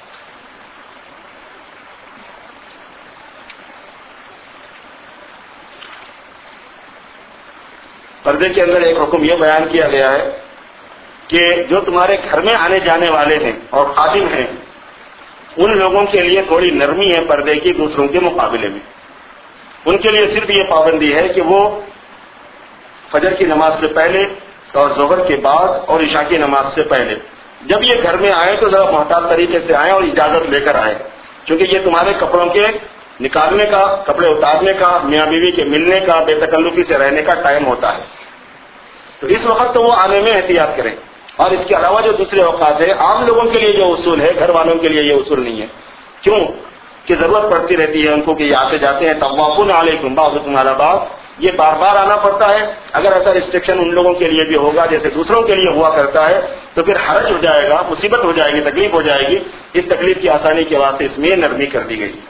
پردے کے اندر ایک حکم یہ بیان کیا گیا ہے کہ جو تمہارے گھر میں آنے جانے والے ہیں اور خادم ہیں ان لوگوں کے لیے تھوڑی نرمی ہے پردے کی دوسروں کے مقابلے میں. ان کے لیے صرف یہ پابندی ہے کہ وہ فجر کی نماز سے پہلے اور ظہر کے بعد اور عشاء کی نماز سے پہلے جب یہ گھر میں آئے تو ذرا محتاط طریقے سے آئیں اور اجازت لے کر آئیں، کیونکہ یہ تمہارے کپڑوں کے نکالنے کا، کپڑے اتارنے کا، میاں بیوی کے ملنے کا، بے تکلفی سے رہنے کا ٹائم ہوتا ہے. تو اس وقت تو وہ آنے میں احتیاط کریں. اور اس کے علاوہ جو دوسرے اوقات ہے عام لوگوں کے لیے جو اصول ہے گھر والوں کے لیے یہ اصول نہیں ہے. کیوں کہ ضرورت پڑتی رہتی ہے ان کو کہ یہ آتے جاتے ہیں. طوافون علیکم بعضکم علی بعض، یہ بار بار آنا پڑتا ہے. اگر ایسا ریسٹرکشن ان لوگوں کے لیے بھی ہوگا جیسے دوسروں کے لیے ہوا کرتا ہے تو پھر حرج ہو جائے گا، مصیبت ہو جائے گی، تکلیف ہو جائے گی. اس تکلیف کی آسانی کے واسطے اس میں نرمی کر دی گئی.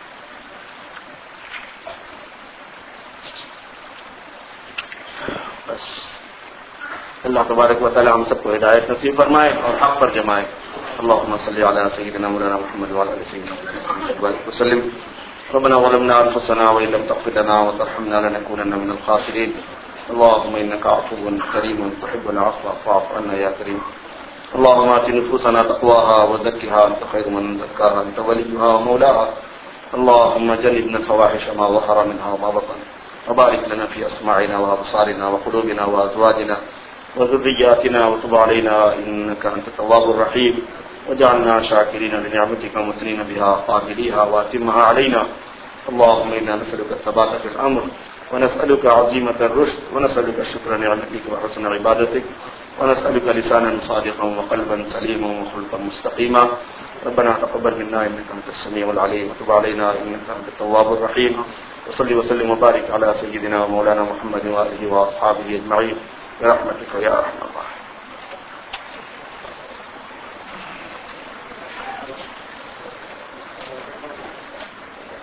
بس اللہ تبارک و تعالی ہم سب کو ہدایت نصیب فرمائے اور حق پر جمائے. اللهم صل على سيدنا مولانا محمد وعلى ال سيدنا محمد وسلم. ربنا ظلمنا انفسنا وان لم تغفر لنا وترحمنا لنكونن من الخاسرين. اللهم انك عفو كريم تحب العفو فاعف عنا يا كريم. اللهم آت نفوسنا تقواها وزكها انت خير من زكاها انت وليها ومولاها. اللهم جنبنا الفواحش ما ظهر منها وما بطن وبارك لنا في اسماعنا وابصارنا وقلوبنا وازواجنا وذرياتنا وتب علينا انك انت التواب الرحيم. وجعلنا شاكرين لنعمتك مثنين بها قابليها واتمها علينا. اللهم انا نسالك الثبات في الامر ونسالك عزيمه الرشد ونسالك شكر نعمتك وحسن عبادتك ونسالك لسانا صادقا وقلبا سليما وخلقا مستقيما. ربنا تقبل منا انك انت السميع العليم وتب علينا انك انت التواب الرحيم. وصل وسلم وبارك على سيدنا ومولانا محمد واله واصحابه اجمعين برحمتك يا ارحم الراحمين.